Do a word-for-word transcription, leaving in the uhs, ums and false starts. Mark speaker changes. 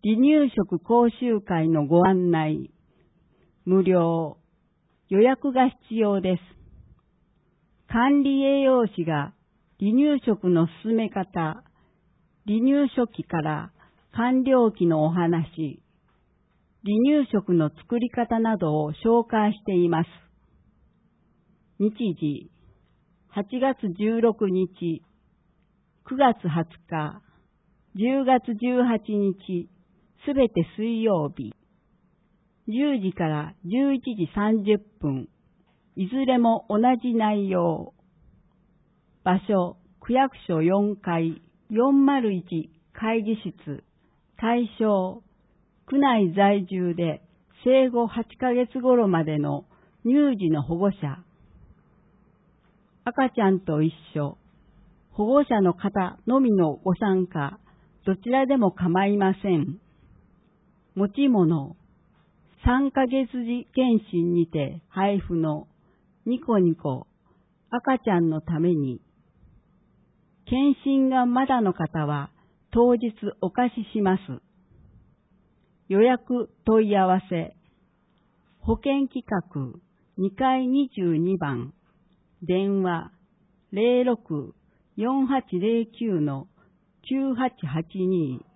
Speaker 1: 離乳食講習会のご案内。無料。予約が必要です。管理栄養士が離乳食の進め方、離乳初期から完了期のお話、離乳食の作り方などを紹介しています。日時、はちがつじゅうろくにち、くがつはつか、じゅうがつじゅうはちにち、すべて水曜日、じゅうじからじゅういちじさんじゅっぷん、いずれも同じ内容。場所、区役所よんかい、よんまるいち会議室、対象、区内在住で生後はちかげつ頃までの乳児の保護者。赤ちゃんと一緒、保護者の方のみのご参加、どちらでも構いません。持ち物、さんかげつ時検診にて配布のニコニコ、赤ちゃんのために。検診がまだの方は当日お貸しします。予約問い合わせ、保険企画にかいにじゅうにばん、電話 ゼロろく よんはちゼロきゅう のきゅうはちはちに